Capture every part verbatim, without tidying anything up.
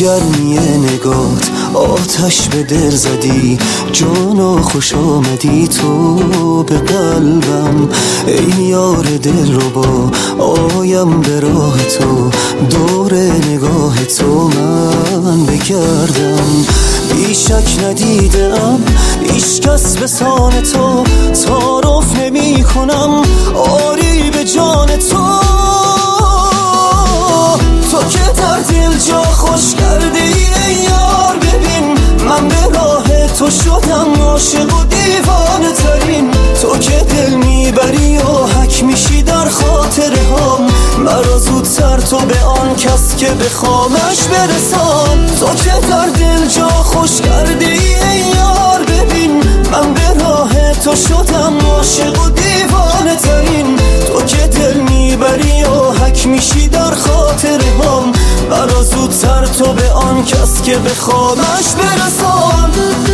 گرمی نگات آتش به دل زدی، جانا خوش آمدی تو به قلبم. ای یار دل رو با آیم به راه تو، دور نگاه تو من بگردم. بیشک ندیدم هیچ کس به سان تو، تعارف نمی کنم آری به جان تو. تو که در دل جا خوش کردی ای یار، ببین من به راه تو شدم عاشق و دیوانه ترین. تو که دل میبری و حک میشی در خاطره هام، مرا زودتر تو به آن کس که بخوامش برسان. تو که در دل جا خوش کردی ای یار، ببین من به راه تو شدم عاشق و دیوانه ترین. تو که دل میبری و حک میشی در خاطره هام، مرا زودتر تو به آن کس که بخوامش برسان.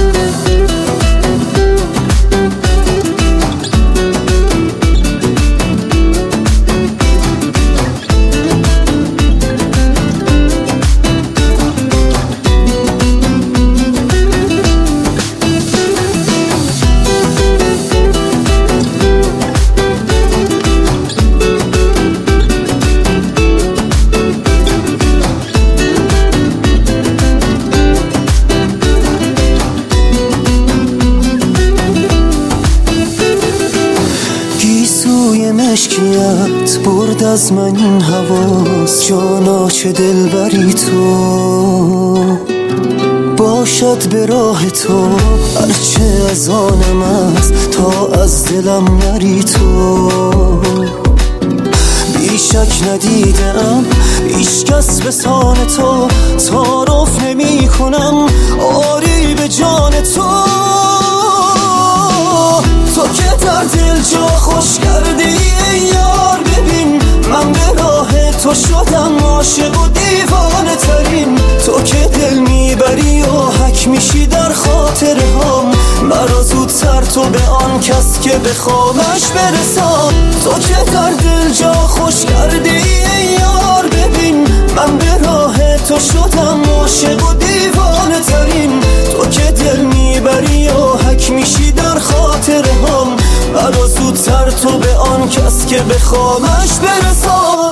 مشکیت برد از من این حواس، جانا چه دل بری تو باشد به راه تو. هرچه از آنم است تا از دلم نری تو. بیشک ندیدم هیچ کس به سان تو، تعارف نمی کنم آری به جان تو. تو که در دل جا خوش کردی ای یار، ببین من به راه تو شدم عاشق و دیوانه ترین. تو که دل میبری و حک میشی در خاطره هام، مرا زودتر تو به آن کس که بخوامش برسان. تو که در دل جا خوش کردی ای یار، ببین من به راه تو شدم عاشق و دیوانه ترین. تو که دل میبری و حک میشی در خاطره هام، مرا زودتر تو به آن کس که بخوامش برسان.